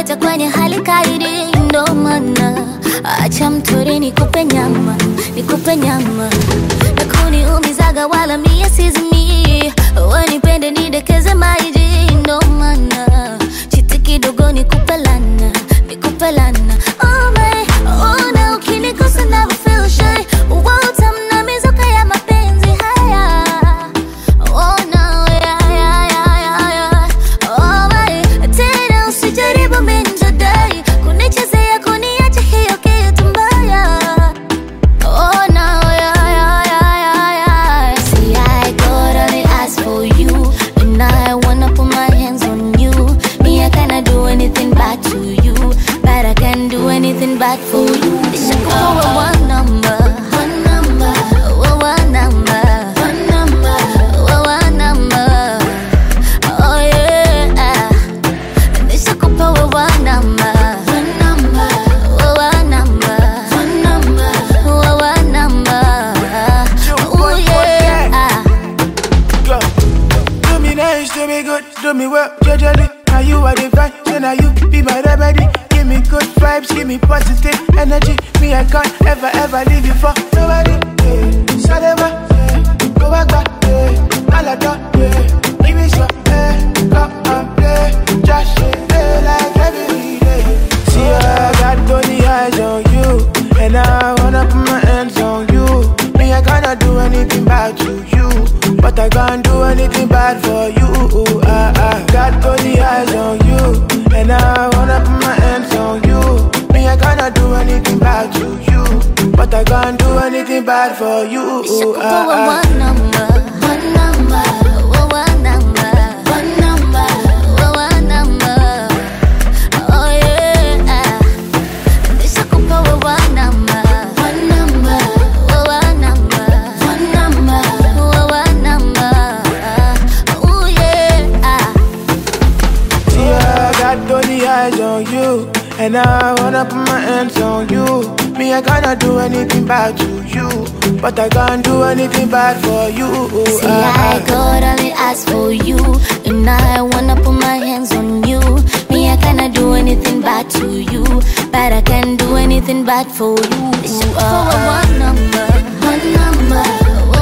umenipata kwenye hali kaidi, ndo maana acha mtori nikupe nyama, nikupe nyama. Na kuniumizaga wala mie sizimi, wanipende nidekeze maiji, ndo maana chiti kidogo nikupe lana, nikupe lana. Oh my, oh na ukinikosa never feel shy, utamna mizuka ya mapenzi haya. Oh no, yeah, yeah, yeah, yeah. Oh my, tena usijaribu minjadai kunichezea kuniacha hiyo kitu mbaya. Oh no, yeah, yeah, yeah, yeah. See, I could only ask for you, and I wanna put my hands on you. Me, I cannot do anything bad to you, but I can do anything bad for you. It's a one number, one number, one number, one number, one number. Oh yeah, it's a one number, one number, one number, one number, one number. Oh yeah. Do me nice, do me good, do me well, judgely. Now you are the vibe, so now you be my remedy. Give me good vibes, give me positive energy. Me, I can't ever leave you for nobody. Yeah. Salema, yeah. Go back, yeah. Alada, yeah. Give me some, yeah. Come and play, just yeah. Like every day. See, I got only eyes on you, and I wanna put my hands on you. Me, I cannot do anything bad to you, but I can't do anything bad for you. I got only eyes on you, and I wanna put my hands on you. Me, I cannot do anything bad to you, but I can't do anything bad for you. One number, one number, one number, one number, one number. Oh yeah, it's a one number, one number, one number, one number, one number. Oh yeah. See, I got only eyes on you, and I wanna put my hands on you. Me, I cannot do anything bad to you, but I can't do anything bad for you. See, I could only ask for you, and I wanna put my hands on you. Me, I cannot do anything bad to you, but I can do anything bad for you. It's one number, one number.